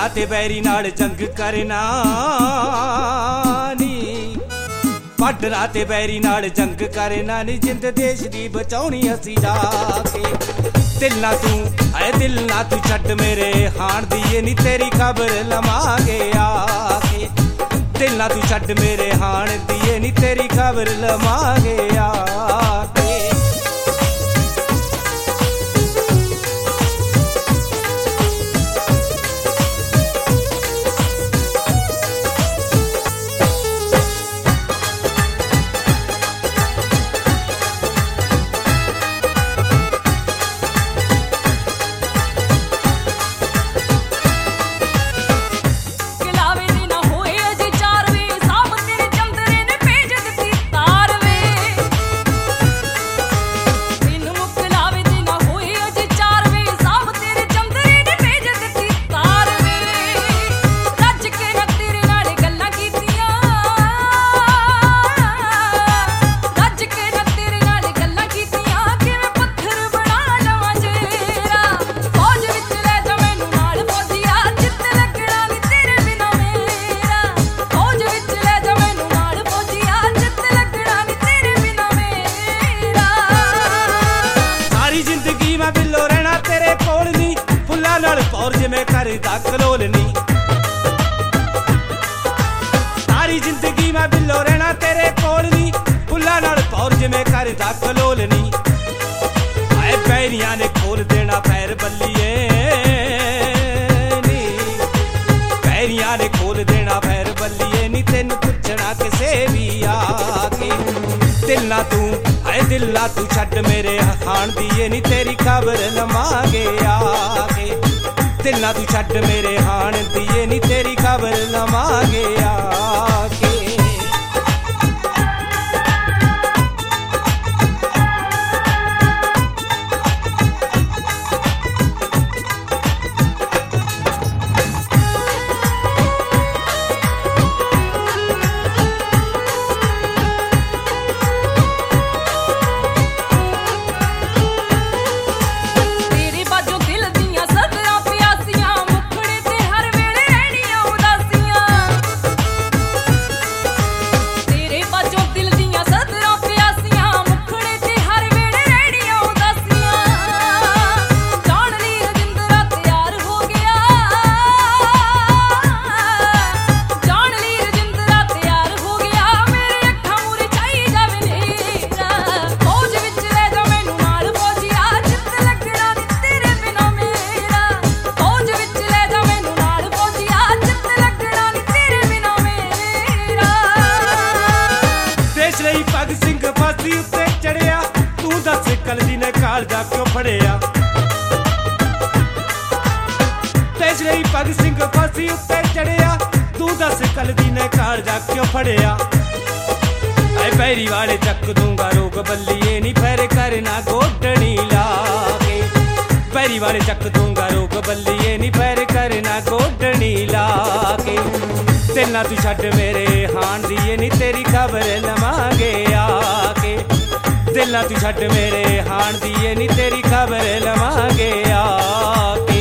पाडना ते बैरी नाल जंग करना नी, पाडना ते बैरी नाल जंग करना नी, जिंद देश दी बचाउणी असी जाके। दिल ना तू है दिल ना तू छड्ड मेरे हाण दी नी, तेरी खबर लवांगे आके। दिल ना तू छड्ड मेरे हाण दी नी, तेरी खबर लवांगे आके। और जिमें करदा कलोलनी, सारी जिंदगी मैं बिल्लो रहना तेरे कोल नी, फुल्ला नाल पौर जिमें करदा कलोलनी। आए पैरियां ने खोल देना पैर बल्लिए नी, पैरियां ने खोल देना पैर बल्लिए नी, तेन पुछना किसे भी आके। दिल ना तू है दिल ना तू छड्ड मेरे हाण दी नी, तेरी खबर लवांगे आके। दिल ना तू छड्ड मेरे हाण दी नी, तेरी खबर लवांगे आके। भगत सिंह फांसी उत्ते चढ़िया, तू दस कलजी ने कालजा क्यों फड़िया। तेज रही भगत सिंह फांसी उत्ते चढ़िया, तू दस कलजी ने कालजा क्यों फड़िया। ऐ पैरी वाले चक दूंगा रोग बल्लिए नी, पैर करना गोडनी लाके। पैरी वाले चक दूंगा रोग बल्लिए नी, पैर करना गोडनी लाके। दिल ना तू छड्ड मेरे हाण दी नी, तेरी खबर लवांगे आके। दिल ना तू छड्ड मेरे हाण दी नी, तेरी खबर लवांगे आके।